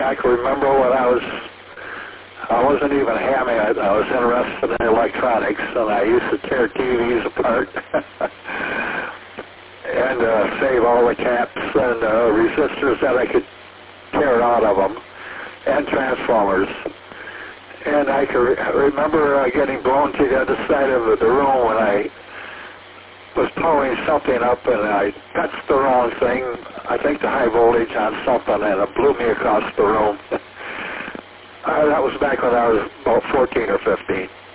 I can remember when I wasn't even hammy. I was interested in electronics, and I used to tear TVs apart and save all the caps and resistors that I could tear out of them, and transformers. And I can remember getting blown to the other side of the room when I was pulling something up, and I touched the wrong thing, I think the high voltage on something, and it blew me across the room. That was back when I was about 14 or 15.